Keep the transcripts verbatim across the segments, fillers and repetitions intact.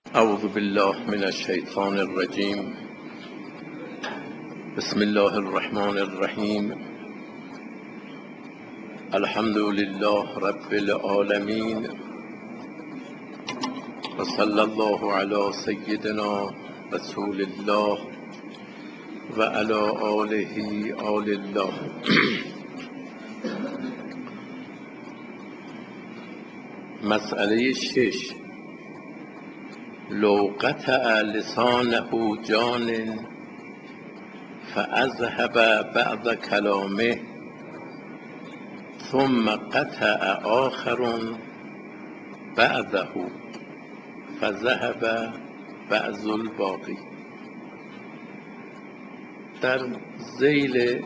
اعوذ بالله من الشیطان الرجیم. بسم الله الرحمن الرحیم. الحمد لله رب العالمین و صلی الله علی سیدنا رسول الله و علی آله آل الله. مسئله شش: لو قطع لسانه جان فاذهب بعض کلامه ثم قطع آخر بعضه فذهب بعض الباقی. در ذیل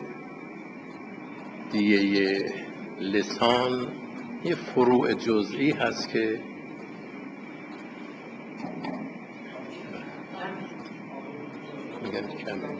دیه لسان یه فروع جزئی هست که میگن کمه.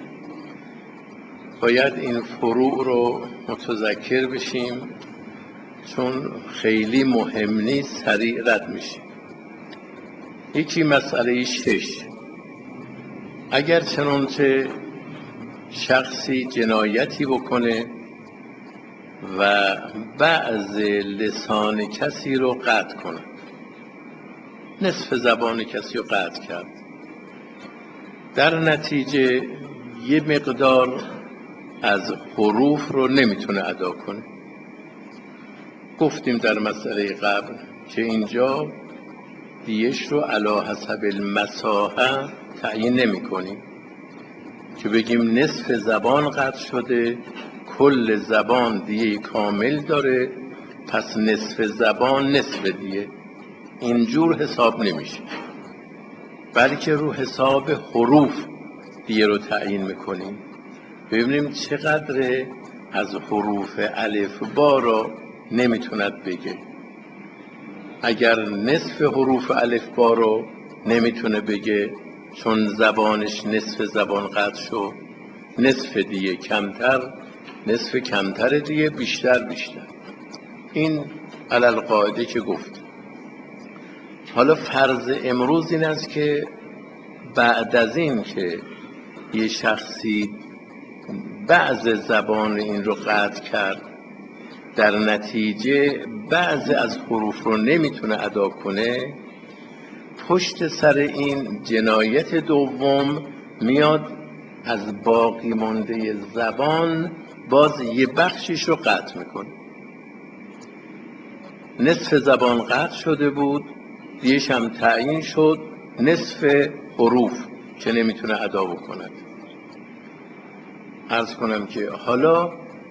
باید این فروع رو متذکر بشیم چون خیلی مهم نیست، سریع رد میشه. یکی مسئله شش: اگر چنانچه شخصی جنایتی بکنه و بعض لسان کسی رو قطع کنه، نصف زبان کسی رو قطع کرد، در نتیجه یه مقدار از حروف رو نمیتونه ادا کنه. گفتیم در مسئله قبل که اینجا دیش رو علی حسب المساحه تعیین نمی کنیم که بگیم نصف زبان قطع شده، کل زبان دیه کامل داره، پس نصف زبان نصف دیه. اینجور حساب نمیشه، بلکه رو حساب حروف دیه رو تعیین میکنیم. ببینیم چقدر از حروف الف با را نمیتوند بگه. اگر نصف حروف الف با رو نمیتونه بگه چون زبانش نصف زبان قطع شد، نصف دیگه کمتر، نصف کمتر دیگه بیشتر بیشتر. این علل قاعده که گفت. حالا فرض امروز این است که بعد از این که یه شخصی بعض زبان این رو قطع کرد، در نتیجه بعض از حروف رو نمیتونه ادا کنه، پشت سر این جنایت دوم میاد از باقی مانده زبان باز یه بخشش رو قطع میکنه. نصف زبان قطع شده بود، دیش هم تعیین شد نصف حروف که نمیتونه ادا بکنه. عرض کنم که حالا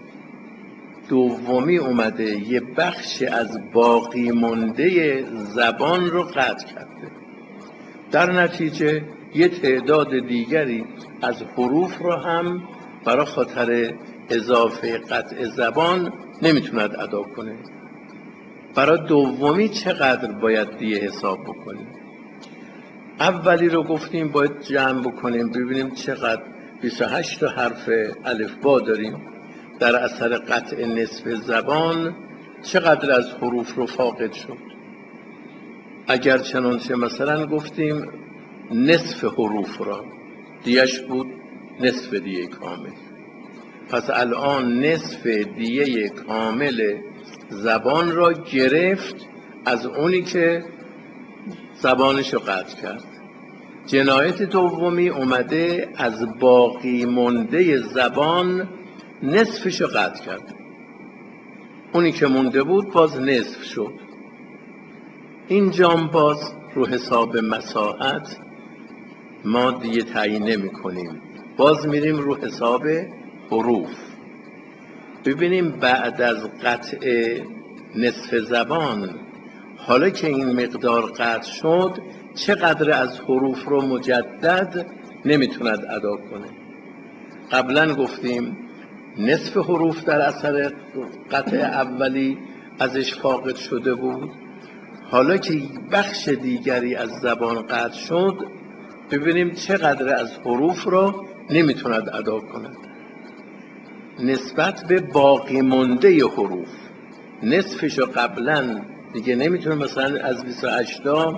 دومی اومده یه بخش از باقی مانده زبان رو قطع کرده، در نتیجه یه تعداد دیگری از حروف رو هم برای خاطر اضافه قطع زبان نمیتوند ادا کنه. برای دومی چقدر باید دیگه حساب بکنیم؟ اولی رو گفتیم باید جمع بکنیم ببینیم چقدر. بیست و هشت تا حرف الف با داریم، در اثر قطع نصف زبان چقدر از حروف رو فاقد شد. اگر چنانچه مثلا گفتیم نصف حروف را دیش بود، نصف دیه کامل، پس الان نصف دیه کامل زبان را گرفت از اونی که زبانش رو قطع کرد. جنایت دومی اومده از باقی مونده زبان نصفش رو قطع کرد، اونی که مونده بود باز نصف شد. اینجا باز رو حساب مساحت ما دیگه تعیین نمی کنیم، باز میریم رو حساب حروف. ببینیم بعد از قطع نصف زبان حالا که این مقدار قطع شد چقدر از حروف رو مجدد نمیتوند ادا کنه. قبلا گفتیم نصف حروف در اثر قطع اولی ازش فاقد شده بود، حالا که بخش دیگری از زبان قطع شد ببینیم چقدر از حروف رو نمیتوند ادا کند نسبت به باقی مانده حروف. نصفش رو قبلا دیگه نمیتونه، مثلا از بیست و هشت تا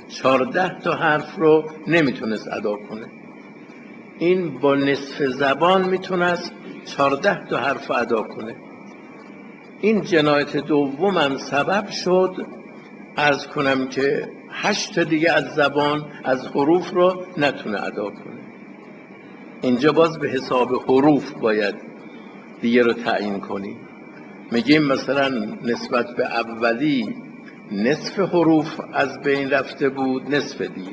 چهارده تا حرف رو نمیتونست ادا کنه. این با نصف زبان میتونست چهارده تا حرف ادا کنه. این جنایت دومم سبب شد عرض کنم که هشت تا دیگه از زبان از حروف رو نتونه ادا کنه. اینجا باز به حساب حروف باید دیگه رو تعیین کنیم. میگیم مثلا نسبت به اولی نصف حروف از بین رفته بود، نصف دیگه.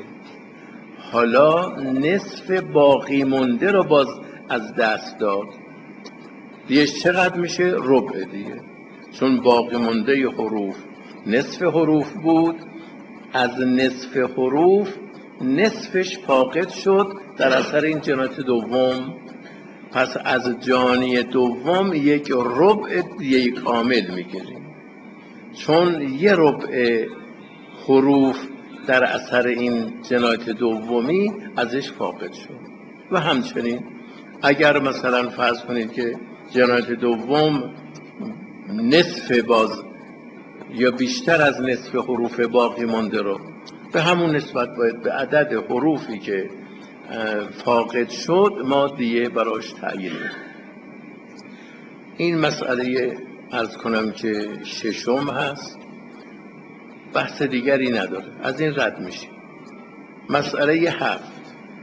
حالا نصف باقی مونده رو باز از دست داد، دیگه چقدر میشه؟ ربع دیگه. چون باقی مونده حروف نصف حروف بود، از نصف حروف نصفش فاقد شد در اثر این جنایت دوم. پس از جانی دوم یک ربع دیگه کامل میگیریم، چون یه ربع حروف در اثر این جنایت دومی ازش فاقد شد. و همچنین اگر مثلا فرض کنید که جنایت دوم نصف باز یا بیشتر از نصف حروف باقی مانده رو به همون نسبت باید به عدد حروفی که فاقد شد ما دیگه براش تعیین کنیم. این مسئله عرض کنم که ششم هست، بحث دیگری نداره، از این رد میشه. مسئله هفت،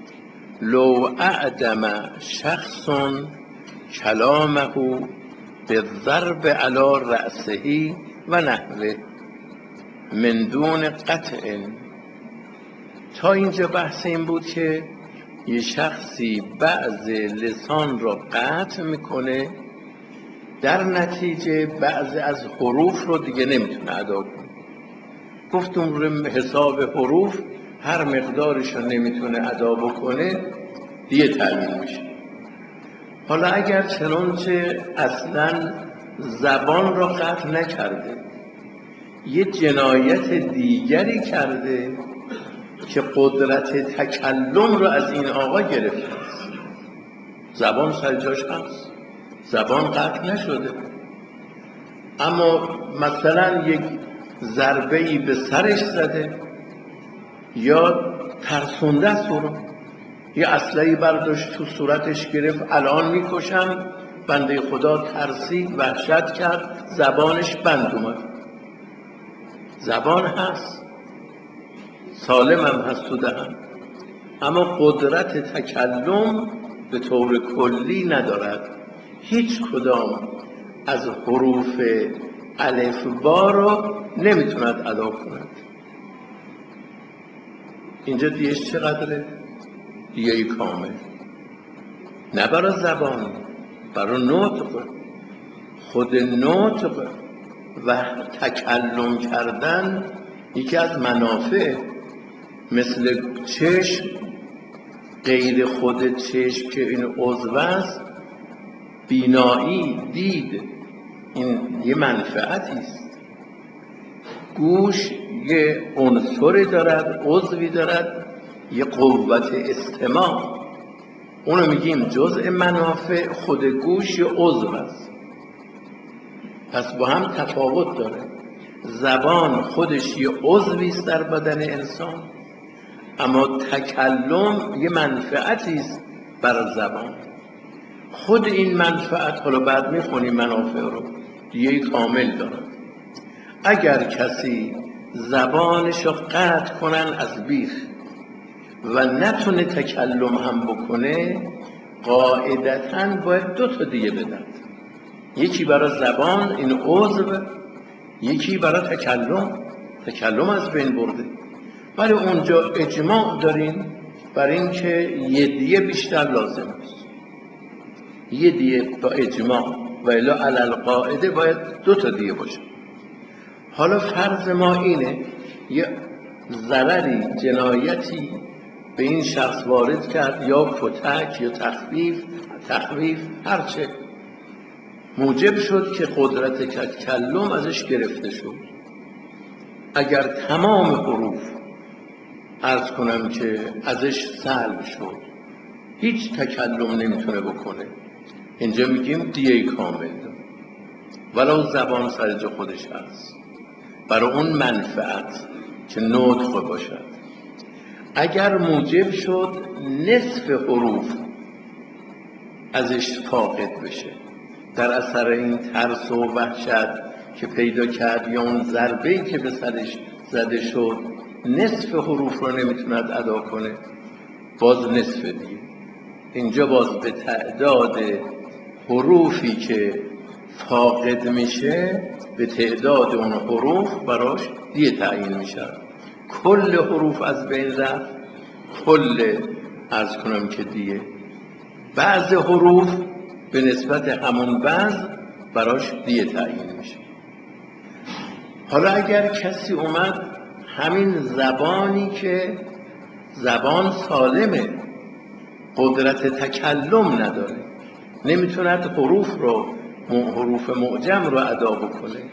لو اعدم شخص کلامه به ضرب علی رأسه و نحوه من دون قطع. تا اینجا بحث این بود که یه شخصی بعض لسان را قطع میکنه، در نتیجه بعض از حروف رو دیگه نمیتونه ادا کنه. گفتم رو حساب حروف هر مقدارش رو نمیتونه ادا بکنه دیگه تعیین میشه. حالا اگر چنانچه اصلا زبان را قطع نکرده، یه جنایت دیگری کرده که قدرت تکلم رو از این آقا گرفته است، زبان سر جاش هست، زبان قطع نشده، اما مثلا یک ضربه‌ای به سرش زده یا ترسونده است رو، یه اسلحه‌ای برداشت تو صورتش گرفت الان میکشم، بنده خدا ترسید، وحشت کرد، زبانش بند اومد. زبان هست، سالم هم هست تو دهن، اما قدرت تکلم به طور کلی ندارد. هیچ کدام از حروف الف با رو نمیتوند ادا کند. اینجا دیش چقدره؟ دیگه کامل، نه برای زبان، برای نطق. خود نطق و تکلم کردن یکی از منافع، مثل چشم، غیر خود چشم که این عضو است، بینایی، دید، این یه منفعتی است. گوش یه عنصری دارد، عضوی دارد، یه قوت استماع، اونو میگیم جزء منافع. خود گوش یه عضو است، پس با هم تفاوت داره. زبان خودش یه عضوی است در بدن انسان، اما تکلم یه منفعتی است برای زبان. خود این منفعت، حالا بعد میخونیم منافع رو، دیگه کامل داره. اگر کسی زبانش رو قطع کنن از بیخ و نتونه تکلم هم بکنه، قاعدتاً باید دو تا دیگه بدن، یکی برای زبان این عضو، یکی برای تکلم. تکلم از بین برده، ولی اونجا اجماع داریم بر این که یه دیگه بیشتر لازم است، یه دیگه با اجماع، و الا علل قاعده باید دو تا دیگه باشه. حالا فرض ما اینه یه ضرری، جنایتی به این شخص وارد کرد، یا کتک یا تخفیف تخفیف هرچه، موجب شد که قدرت تکلم ازش گرفته شد. اگر تمام حروف عرض کنم که ازش سلب شد، هیچ تکلم نمیتونه بکنه، اینجا میگیم دیه کامل، ولو زبان سر جا خودش هست، برای اون منفعت که نطق باشد. اگر موجب شد نصف حروف ازش فاقد بشه در اثر این ترس و وحشت که پیدا کرد یا اون ضربه‌ای که به سرش زده شد نصف حروف رو نمیتوند ادا کنه، باز نصف دیگه. اینجا باز به تعداد حروفی که فاقد میشه به تعداد اون حروف براش دیه تعیین میشه. کل حروف از بین رفت، کل عرض کنم که دیه. بعض حروف به نسبت همون بعض براش دیه تعیین میشه. حالا اگر کسی اومد همین زبانی که زبان سالمه، قدرت تکلم نداره، نمیتوند حروف رو حروف معجم رو ادا بکنه،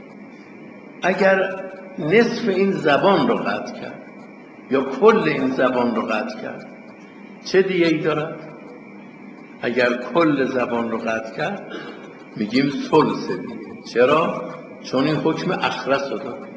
اگر نصف این زبان رو قطع کرد یا کل این زبان رو قطع کرد چه دیه‌ای دارد؟ اگر کل زبان رو قطع کرد میگیم ثلث دیه. چرا؟ چون این حکم اخرس رو داره.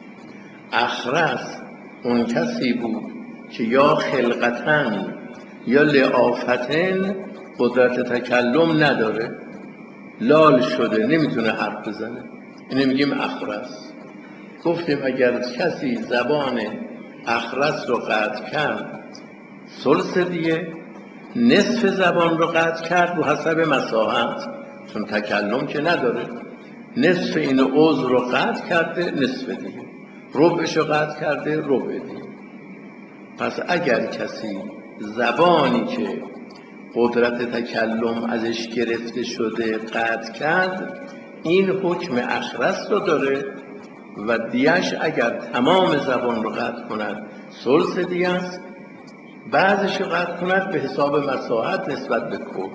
اخرس اون کسی بود که یا خلقتن یا لعافتن قدرت تکلم نداره، لال شده نمیتونه حرف بزنه، اینه میگیم اخرس. گفتیم اگر کسی زبان اخرس رو قطع کرد ثلث دیه، نصف زبان رو قطع کرد رو حسب مساحت، چون تکلم که نداره، نصف این عضو رو قطع کرده نصف دیه، ربعش رو قطع کرده ربع دیه. پس اگر کسی زبانی که قدرت تکلم ازش گرفته شده قطع کرد این حکم اخرس رو داره و دیش اگر تمام زبان رو قطع کند ثلث دیه است، بعضش رو قطع کند به حساب مساحت نسبت به کل.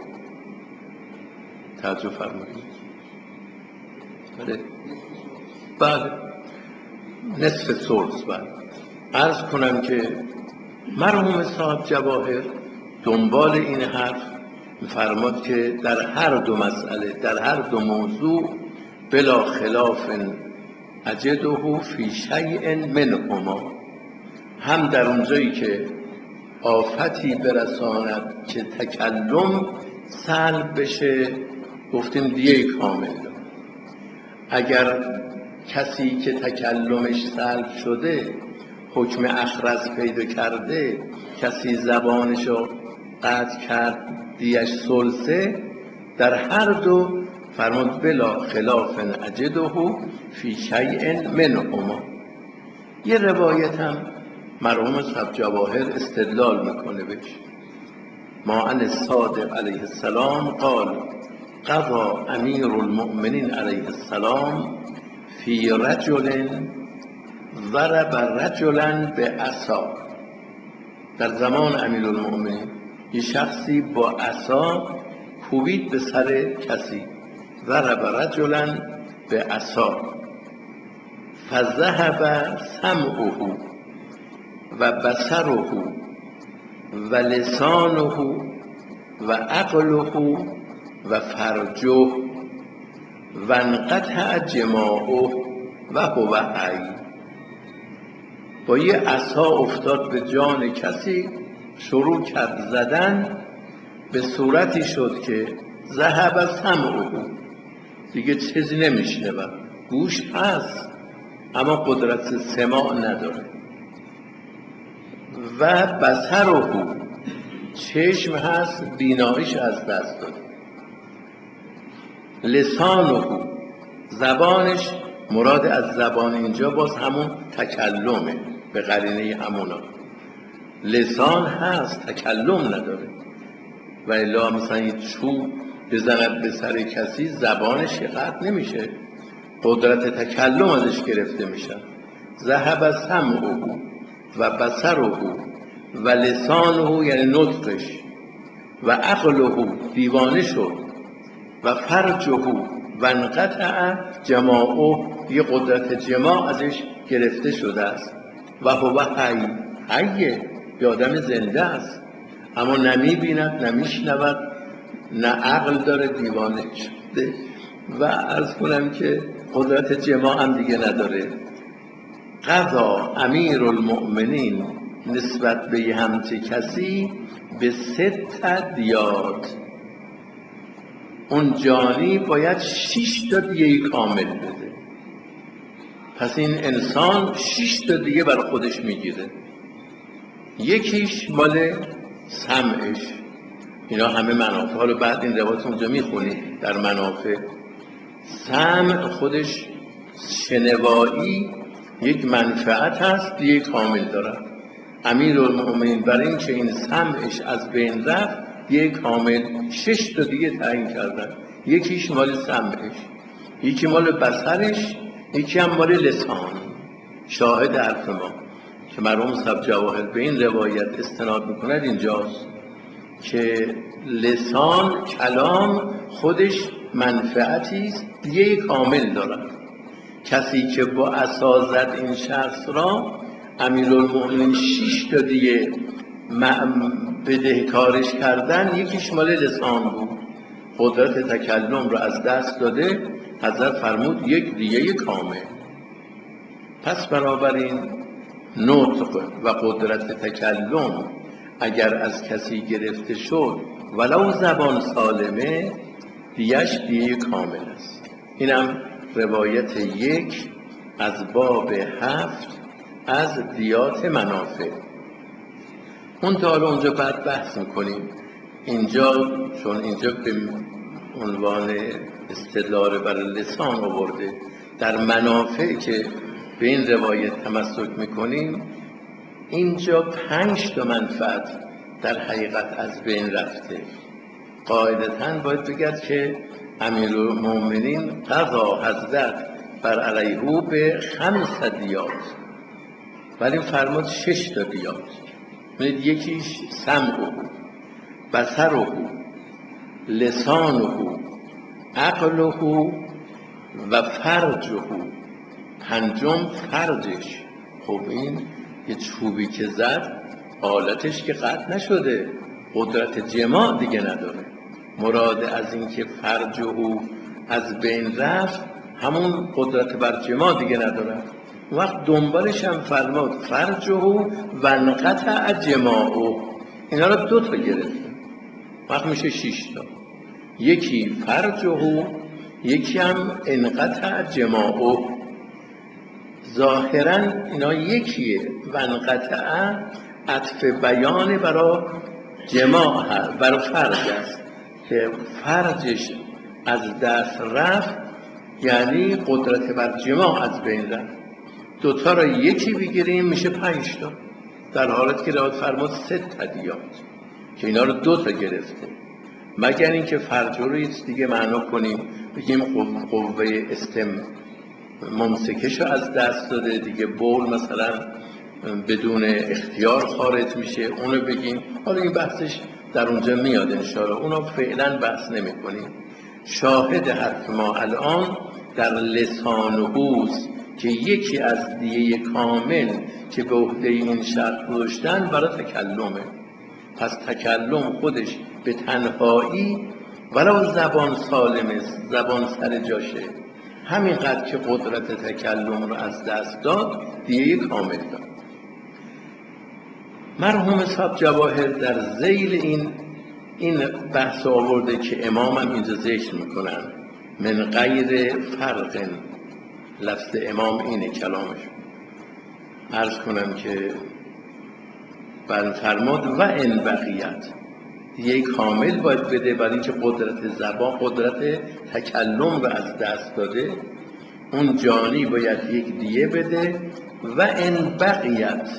توجه فرمایید. بله بله نصف ثلث. بله عرض کنم که مرحوم صاحب جواهر دنبال این حرف می‌فرماد که در هر دو مسئله، در هر دو موضوع بلا خلاف اجده فی شیء منهما، هم در اونجایی که آفتی برساند که تکلم سلب بشه گفتیم دیه کامل داره. اگر کسی که تکلمش سلب شده حکم اخرس پیدا کرده، کسی زبانشو قطع کرد دیش ثلثه، در هر دو فرمود بلا خلاف اجده فی شیء منهما. یه روایت هم مرحوم صاحب جواهر استدلال میکنه بهش، ما عن الصادق علیه السلام قال قضا امیر المؤمنین علیه السلام فی رجل ضرب رجلا بعصا. در زمان امیرالمؤمنین یه شخصی با عصا کوبید به سر کسی، ضرب رجلا بعصا فذهب سمعه و بصره و لسانه و عقله و فرجه و انقطع جماعه و هو حی. با یه عصا افتاد به جان کسی، شروع کرد زدن، به صورتی شد که ذهب سمعه، دیگه چیزی نمیشنوه، گوش هست اما قدرت سماع نداره، و بصره، چشم هست بیناییش از دست داده، لسانه، زبانش، مراد از زبان اینجا باز همون تکلمه به قرینه همونا، لسان هست تکلم نداره، و الا مثلا یه چوب بزند به سر کسی زبانش قطع نمیشه، قدرت تکلم ازش گرفته میشه. ذهب سمعه و بصره و لسانه یعنی نطقش، و عقله دیوانه شد، و فرجه و انقطع جماعه یه قدرت جماع ازش گرفته شده است، و هو حی، حیه یه آدم زنده است اما نمیبیند نمیشنود نه عقل داره، دیوانه شده و عرض کنم که قدرت جماع هم دیگه نداره. قضا امیر المؤمنین نسبت به همچه کسی به ست دیات، اون جانی باید شش تا دیه کامل بده. پس این انسان شش تا دیه برای خودش میگیره. یکیش مال سمعش، اینا همه منافع. حالا بعد این روایت اونجا میخونید در منافع. سمع خودش شنوایی یک منفعت هست، دیه کامل داره. امیرالمؤمنین برای این که این سمعش از بین رفت دیه کامل شش تا دیگه تعیین کردن. یکیش مال سمعش، یکی مال بصرش، یکی هم مال لسان. شاهد حرف ما که مرحوم صاحب جواهر به این روایت استناد میکند اینجاست که لسان کلام خودش منفعتی است، دیه کامل دارد. کسی که با اساست این شخص را امیرالمؤمنین شش تا دیه بدهکارش کردن، یکیش مال لسان بود، قدرت تکلم را از دست داده. حضرت فرمود یک دیه کامل. پس بنابراین نطق و قدرت تکلم اگر از کسی گرفته شد ولو زبان سالمه، دیش دیه کامل است. اینم روایت یک از باب هفت از دیات منافع. اون تا حالا اونجا بعد بحث میکنیم. اینجا چون اینجا به عنوان استدلال برای لسان آورده، در منافع که به این روایت تمسک میکنیم، اینجا پنج تا منفعت در حقیقت از بین رفته. قاعدتاً باید بگد که امیرالمؤمنین قضا حضرت بر علیه به خمس دیات، ولی فرمود شش تا دیات. یکیش سمعه، بصره، لسانه، عقله و فرجه. پنجم فرجش. خب این یه چوبی که زد آلتش که قطع نشده، قدرت جماع دیگه نداره. مراد از این که فرجه از بین رفت همون قدرت بر جماع دیگه نداره. وقت دنبالش هم فرمود فرجه و انقطع جماعه. اینا رو دو تا گرفته، وقت میشه شش تا. یکی فرجه، یکی هم انقطع جماعه. ظاهرا اینا یکیه. و انقطع عطف بیان برای جماع هست، برای فرج است که فرجش از دست رفت، یعنی قدرت بر جماع از بین رفت. دوتا را یکی بگیریم میشه پنج تا، در حالت که روایت فرمود سه تا دیات که اینا رو دو تا گرفته. مگر اینکه فرج رو یه دیگه معنا کنیم، بگیم قوه استم ممسکش رو از دست داده دیگه، بول مثلا بدون اختیار خارج میشه، اونو بگیم. حالا این بحثش در اونجا میاد انشاءالله، اونو فعلا بحث نمی کنیم. شاهد حرف ما الان در لسان هوست که یکی از دیه کامل که به عهده این شرط گذاشتن برای تکلمه. پس تکلم خودش به تنهایی ولو زبان سالمه، زبان سر جاشه، همینقدر که قدرت تکلم رو از دست داد دیه کامل داد. مرحوم صاحب جواهر در ذیل این این بحث آورده که امام هم اینجا ذکر میکنن، من غیر فرق. لفظ امام اینه کلامش. عرض کنم که بر فرمود و ان بقیت، دیه کامل باید بده برای اینکه قدرت زبان، قدرت تکلم رو از دست داده. اون جانی باید یک دیه بده. و ان بقیت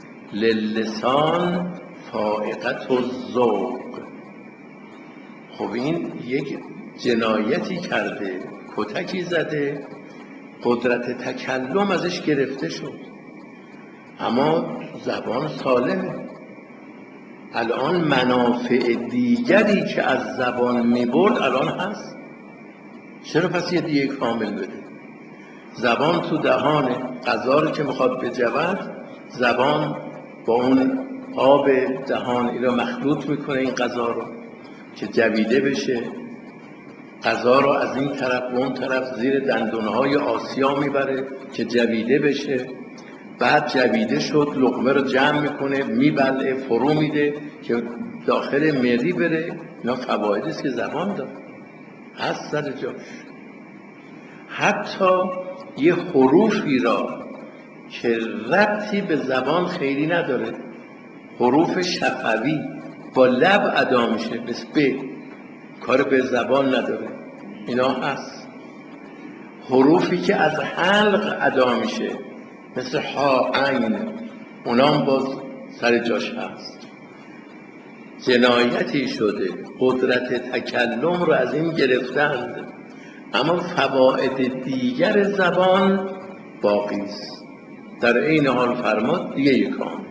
للسان فائقت الذوق. خب این یک جنایتی کرده، کتکی زده، قدرت تکلم ازش گرفته شد، اما زبان سالمه. الان منافع دیگری که از زبان میبرد الان هست. چرا پس یه دیگه کامل بده؟ زبان تو دهانه، غذا رو که میخواد بجود، زبان با اون آب دهان این رو مخلوط میکنه، این غذا رو که جویده بشه. غذا رو از این طرف و اون طرف زیر دندونهای آسیا میبره که جویده بشه. بعد جویده شد، لقمه رو جمع میکنه، میبلعه، فرو میده که داخل معده بره. اینا فوایدی است که زبان داره، هست سر جاش. حتی یه حروفی را که ربطی به زبان خیلی نداره، حروف شفوی با لب ادا میشه، مثل ب، کار به زبان نداره، اینا هست. حروفی که از حلق ادا میشه مثل ها، عین، اونام باز سر جاش هست. جنایتی شده قدرت تکلم رو از این گرفتند، اما فواید دیگر زبان باقی است. در این حال فرمود دیگه کامل.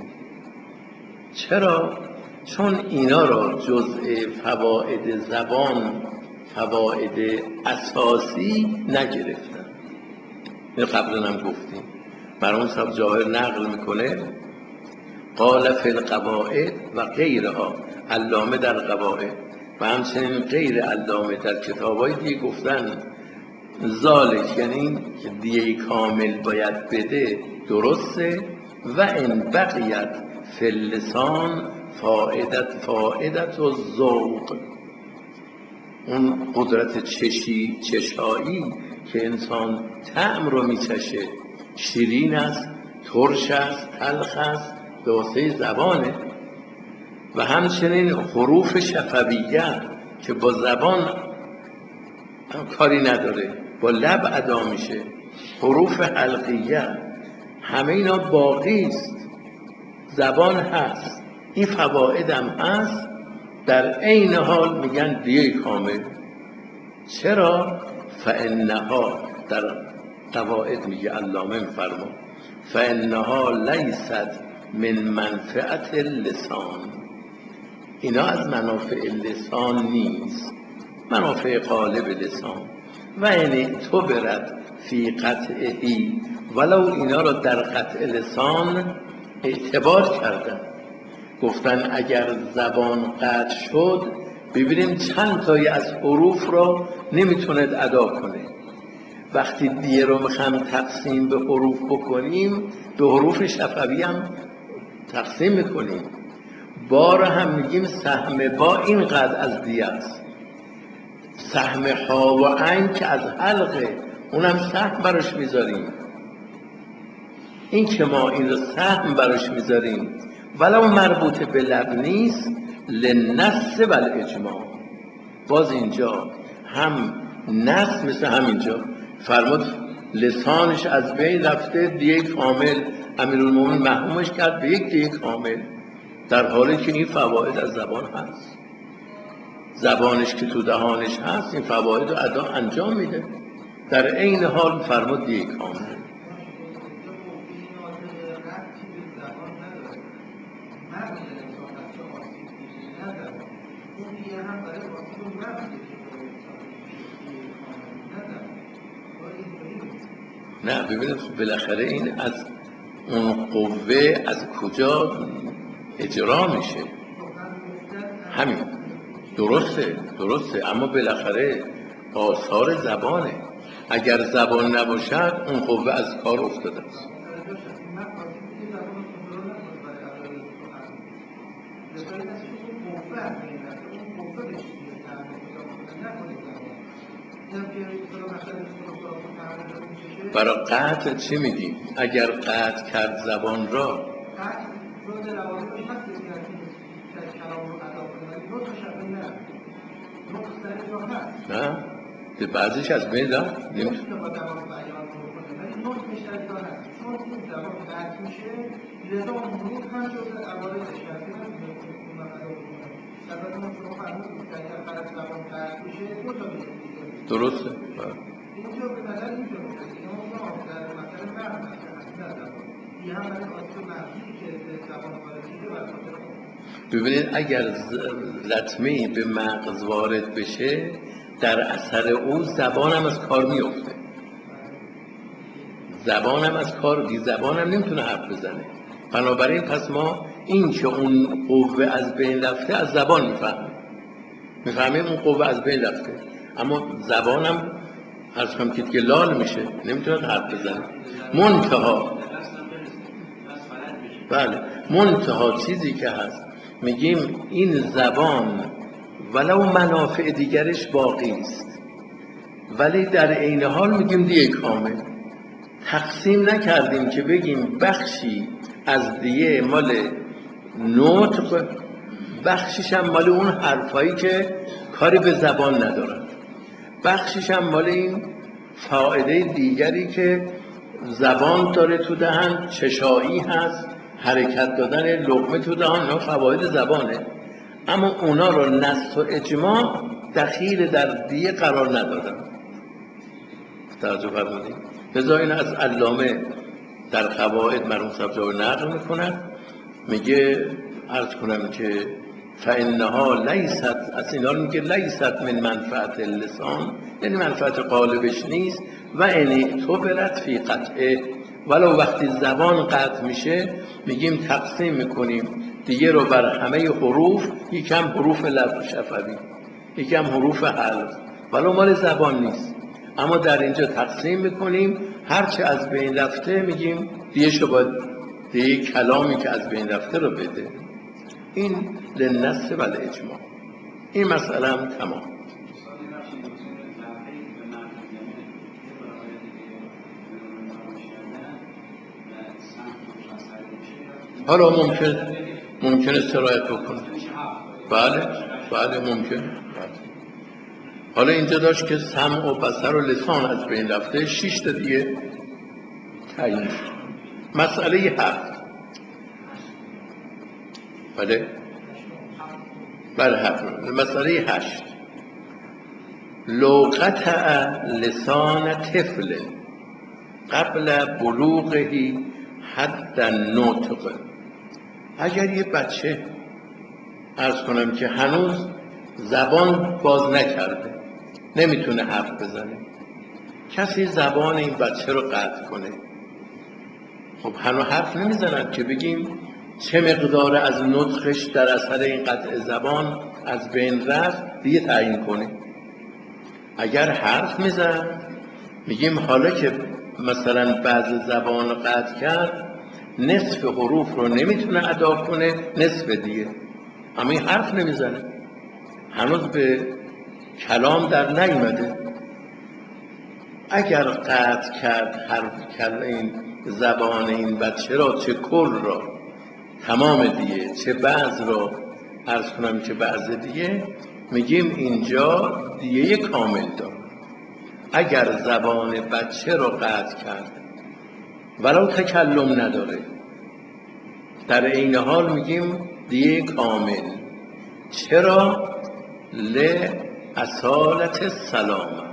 چرا؟ چون اینا را جزء فواید زبان، فواید اساسی نگرفتن. این قبلا هم گفتیم. مرحوم صاحب جواهر نقل میکنه قال فی القواعد و غیرها، علامه در قواعد و همچنین غیر علامه در کتابای دیگه گفتن ذالک، یعنی که دیه کامل باید بده درسته، و ان بقیت فی اللسان فائدت فائدت و ذوق، اون قدرت چشی چشایی که انسان طعم رو میچشه، شیرین است، ترش است، تلخ است، به واسطه زبانه. و همچنین حروف شفویه که با زبان کاری نداره، با لب ادا میشه، حروف حلقیه، همه اینا باقی است، زبان هست، این فواید هم هست، در عین حال میگن دیه کامل. چرا؟ فانها، در قواعد میگه علامه میفرما فانها لیست من منفعت اللسان، اینا از منافع لسان نیست، منافع قالب لسان. و یعنی تو برد فی قطعهی، ولو اینا را در قطع لسان اعتبار کردن، گفتن اگر زبان قطع شد ببینیم چند تایی از حروف را نمیتوند ادا کنه. وقتی دیه رو میخوام تقسیم به حروف بکنیم، به حروف شفوی هم تقسیم میکنیم. با را هم میگیم سهم با اینقدر از دیه است، سهم ها و عین که از حلقه، اونم سهم براش میذاریم. این که ما این رو سهم براش میذاریم ولو مربوط به لب نیست، لنص و الاجماع، باز اینجا هم نص مثل همینجا فرمود لسانش از بین رفته، دیه کامل، امیرالمومنین محرومش کرد به یک دیه کامل، در حالی که این فواید از زبان هست، زبانش که تو دهانش هست این فواید رو ادا انجام میده، در عین حال فرمود دیه کامل. نه ببینید بالاخره این از اون قوه از کجا اجرا میشه، همین درسته درسته اما بالاخره آثار زبانه، اگر زبان نباشد اون قوه از کار افتاده است. برای قطع چی میگی؟ اگر قطع کرد زبان را، نه به بعضیش از بین رفت، نمیشه درسته. اینجا به نظر میتونه در مثلا مرد یه هم برای آسیب مغزی که زبان وارد شده و خاطر. ببینید اگر لطمه‌ای به مغز وارد بشه در اثر او زبان هم از کار میفته، زبان هم از کار بی زبان هم نمیتونه حرف بزنه. بنابراین پس ما این که اون قوه از بین رفته از زبان میفهمیم، میفهمیم اون قوه از بین رفته، اما زبان هم هر چقدر که لال میشه نمیتونه حرف بزنه. منتها بله، منتها چیزی که هست میگیم این زبان ولو منافع دیگرش باقی است، ولی در عین حال میگیم دیه کامل. تقسیم نکردیم که بگیم بخشی از دیه مال نطق، بخشش هم مال اون حرفایی که کاری به زبان ندارن، بخشش هم مال این فائده دیگری که زبان داره تو دهن، چشایی هست، حرکت دادن لقمه تو دهن، اینا فواید زبانه، اما اونا رو نص و اجماع دخیل در دیه قرار ندادن. توجه فرمودید؟ لذا این از علامه در قواعد مرحوم سبزواری نقل میکنن، میگه عرض کنم که فانها لیست، از اینا میگه لیست من منفعت اللسان، یعنی منفعت قالبش نیست، و ان اعتبرت فی قطعه، ولو وقتی زبان قطع میشه میگیم تقسیم میکنیم دیگه رو بر همه حروف، یکم حروف لفظ شفوی، یکم حروف حلق، ولو مال زبان نیست، اما در اینجا تقسیم میکنیم هرچه از بین رفته میگیم دیگه شو باید دیگه کلامی که از بین رفته رو بده. این للنص و الاجماع. این مسئله هم تمام. حالا ممکن ممکنه سرایت بکنه، بله بله ممکن. بله. حالا اینجا داشت که سمع و بصر و لسان از بین رفته، شش تا دیگه تعیین شد. مسئله هفت، بله بله هفت. مسئله هشت، لو قطع لسان طفل قبل بلوغه حد النطق، اگر یه بچه عرض کنم که هنوز زبان باز نکرده، نمیتونه حرف بزنه، کسی زبان این بچه رو قطع کنه، خب هنوز حرف نمیزنن که بگیم چه مقدار از نطقش در اثر این قطع زبان از بین رفت دیگه تعیین کنه. اگر حرف میزن میگیم حالا که مثلا بعض زبان قطع کرد، نصف حروف رو نمیتونه ادا کنه، نصف دیگه، اما این حرف نمیزنه، هنوز به کلام در نیامده. اگر قطع کرد حرف کرد این زبان این بچه را، چه کل را تمام دیگه، چه بعض را عرض کنم که بعض دیگه، میگیم اینجا دیگه کامل دار. اگر زبان بچه را قطع کرد ولو تکلم نداره، در این حال میگیم دیگه کامل. چرا؟ لأصالت السلامه.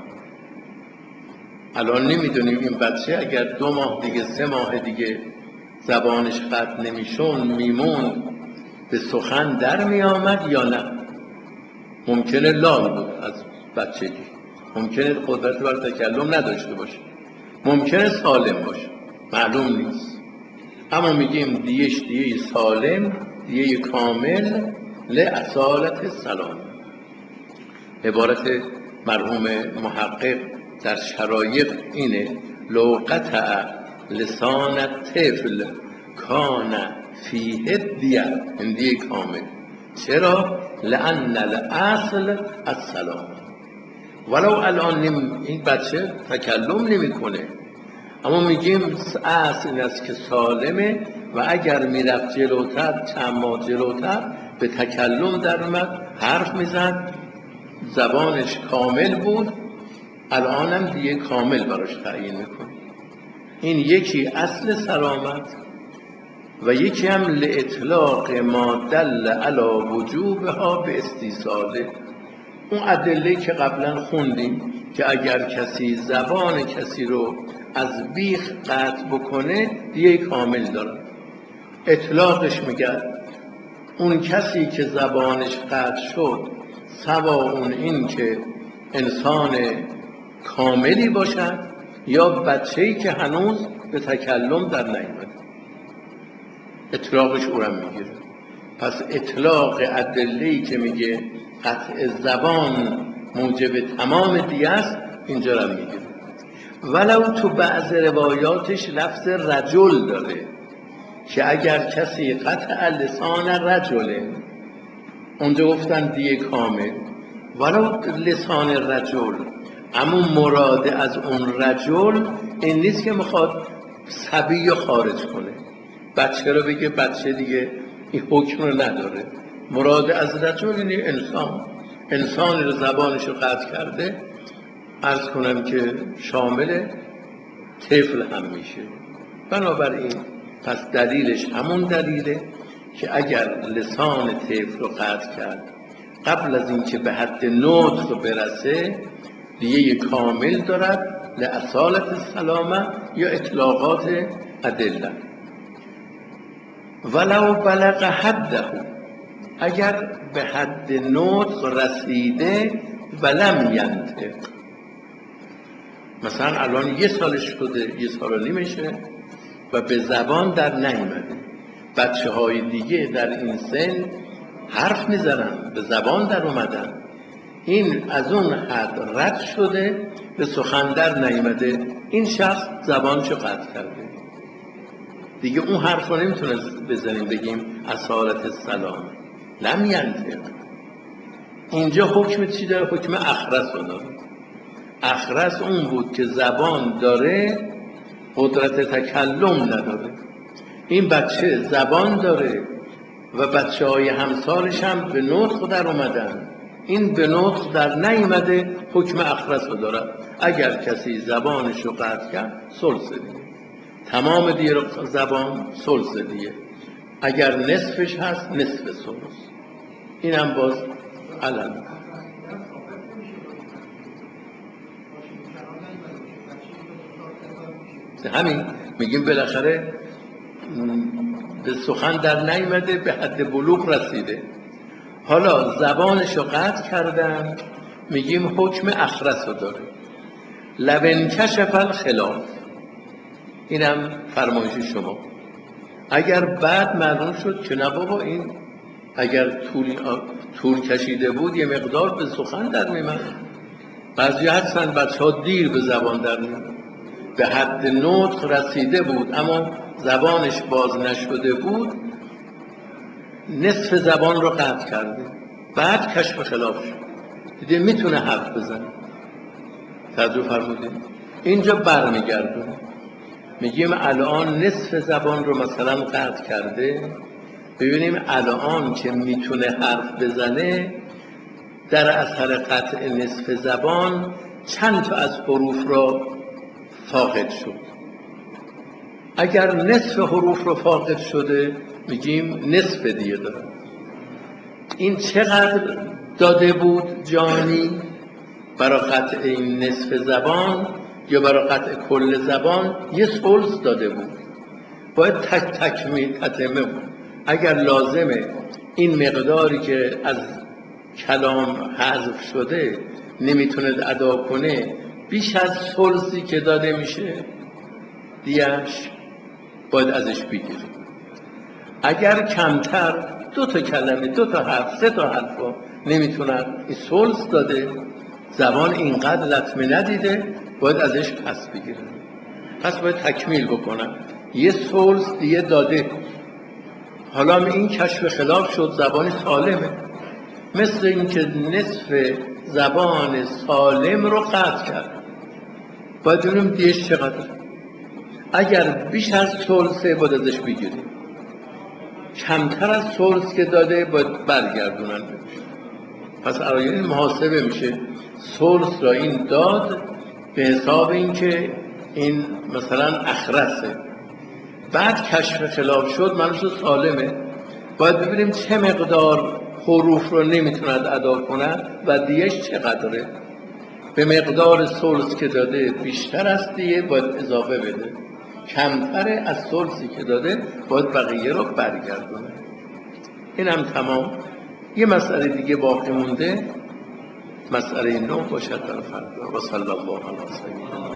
الان نمیدونیم این بچه اگر دو ماه دیگه سه ماه دیگه زبانش قطع نمیشون میمون به سخن در میامد یا نه. ممکنه لال بود از بچگی، ممکنه قدرت بر تکلم نداشته باشه، ممکنه سالم باشه، معلوم نیست، اما میگیم دیش دیه سالم، دیه کامل لأصالت السلام. عبارت مرحوم محقق در شرایط اینه، لو قطع لسان الطفل کان فیه دیه، این دیه کامل. چرا؟ لأن الاصل السلام. ولو الان این بچه تکلم نمی کنه، اما میگیم اصل این است که سالمه، و اگر میرفت جلوتر چند ماه جلوتر به تکلم در اومد، حرف میزد، زبانش کامل بود، الانم دیگه کامل براش تعیین میکنه. این یکی اصل سلامت و یکی هم لإطلاق ما دل علی وجوبها به استیصاله. اون ادله که قبلا خوندیم که اگر کسی زبان کسی رو از بیخ قطع بکنه دیگه کامل داره، اطلاقش میگه اون کسی که زبانش قطع شد سوا اون این که انسان کاملی باشد یا بچه‌ای که هنوز به تکلم در نیامده، اطلاقش او را میگیره. پس اطلاق ادله‌ای که میگه قطع زبان موجب تمام دیه است اینجا را میگیره. ولو تو بعض روایاتش لفظ رجل داره که اگر کسی قطع لسان رجل، اونجا گفتن دیه کامل، ولو لسان رجل، اما مراد از اون رجل این نیست که میخواد صبی خارج کنه، بچه رو بگه بچه دیگه این حکم رو نداره. مراد از رجل اینه انسان، انسانی رو زبانش رو قطع کرده، عرض کنم که شامل طفل هم میشه. بنابراین پس دلیلش همون دلیله که اگر لسان طفل رو قطع کرد قبل از اینکه به حد نطق برسه دیه کامل دارد لاصالت السلامه یا اطلاقات ادله. ولو بلغ حده، اگر به حد نطق رسیده ولم ینطق، مثلا الان یه سالش شده، یه سال و نیمشه و به زبان در نیامده. بچه های دیگه در این سن حرف میزنن، به زبان در اومدن، این از اون حد رد شده، به سخن در نیامده، این شخص زبانشو قطع کرده دیگه، اون حرف رو نمیتونه بزنیم بگیم اصالت السلام. لم ینطق اینجا حکم چی داره؟ حکم اخرس رو داره. اخرس اون بود که زبان داره قدرت تکلم نداره. این بچه زبان داره و بچه های همسالش هم به نطق در اومدن، این به نطق در نیامده، حکم اخرس رو داره. اگر کسی زبانش رو قطع کرد ثلث دیگه، تمام دیگه زبان ثلث دیگه، اگر نصفش هست نصف ثلث. این هم باز علم همین میگیم بالاخره به سخن در نیامده، به حد بلوغ رسیده، حالا زبانش رو قطع کردن، میگیم حکم اخرس رو داره. لبن کشف الخلاف، اینم فرمایش شما. اگر بعد معلوم شد که نه بابا این اگر طول, طول کشیده بود یه مقدار به سخن در میمد، بعضی هستن بچه ها دیر به زبان در میمد، به حد نطق رسیده بود اما زبانش باز نشده بود، نصف زبان رو قطع کرده، بعد کشف خلاف شد، دیگه میتونه حرف بزنه. توجه فرمودید؟ اینجا برمیگردونه، میگیم الان نصف زبان رو مثلا قطع کرده، ببینیم الان که میتونه حرف بزنه در اثر قطع نصف زبان چند تا از حروف را فاقد شد. اگر نصف حروف رو فاقد شده میگیم نصف دیگه داره. این چقدر داده بود جانی برای قطع این نصف زبان یا برای قطع کل زبان؟ یه ثلث داده بود، باید تک تکمیل تتمه بود. اگر لازمه این مقداری که از کلام حذف شده نمیتونه ادا کنه بیش از ثلثی که داده میشه دیش باید ازش بگیره. اگر کمتر دو تا کلمه، دو تا حرف، سه تا حرف نمیتونن، این ثلث داده، زبان اینقدر لطمه ندیده، باید ازش پس بگیرن، پس باید تکمیل بکنن. یه ثلث دیگه داده، حالا این کشف خلاف شد، زبان سالمه، مثل اینکه نصف زبان سالم رو قطع کرد، باید ببینیم دیش چقدر. اگر بیش از ثلثه باید ازش بگیریم، کمتر از ثلث که داده باید برگردونن. پس این محاسبه میشه، ثلث را این داد به حساب این که این مثلا اخرسه، بعد کشف خلاف شد منظور سالمه، باید ببینیم چه مقدار حروف رو نمیتوند ادا کنه و دیش چقدره. به مقدار ثلث که داده بیشتر از دیه باید اضافه بده، کمتر از ثلثی که داده باید بقیه رو برگردونه. این هم تمام. یه مسئله دیگه باقی مونده، مسئله نو باشد در فردا. و صلی الله علیه و سلم.